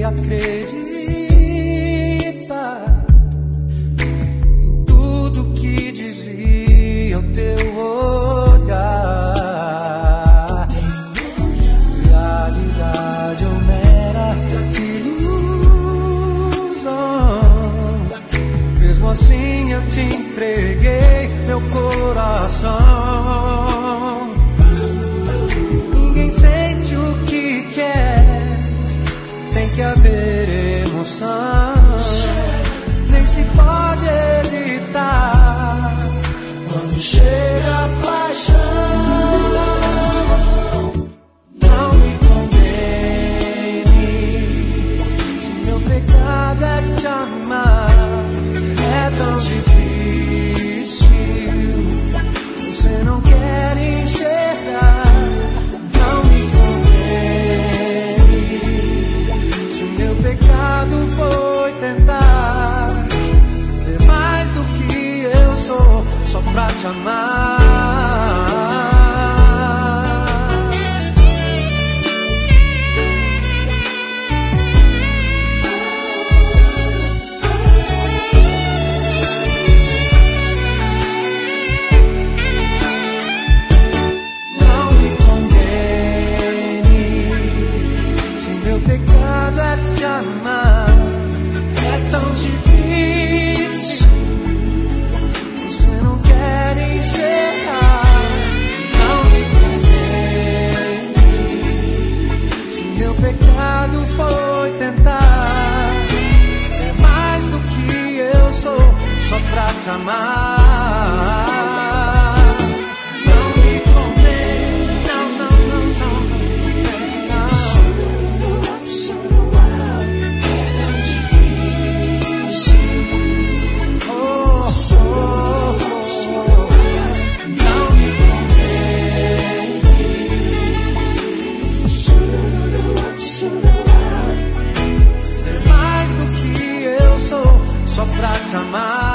acredita em tudo que dizia o teu olhar. Realidade ou mera ilusão, mesmo assim eu te entreguei meu coração. Ninguém sente o que quer, tem que haver emoção, nem se pode evitar quando chega a paixão. Não me condene, se meu pecado é te amar, é tão difícil, você não quer enxergar. Não me condene, se o meu pecado foi tentar ser mais do que eu sou, só pra te amar. Não me condene, se o meu pecado é te amar, é tão difícil, você não quer enxergar. Não me condene, se meu pecado foi tentar ser mais do que eu sou, só pra te amar. Não me condene, não, não, não, não, não. Oh, oh, não me condene, ser mais do que eu sou, só pra te amar.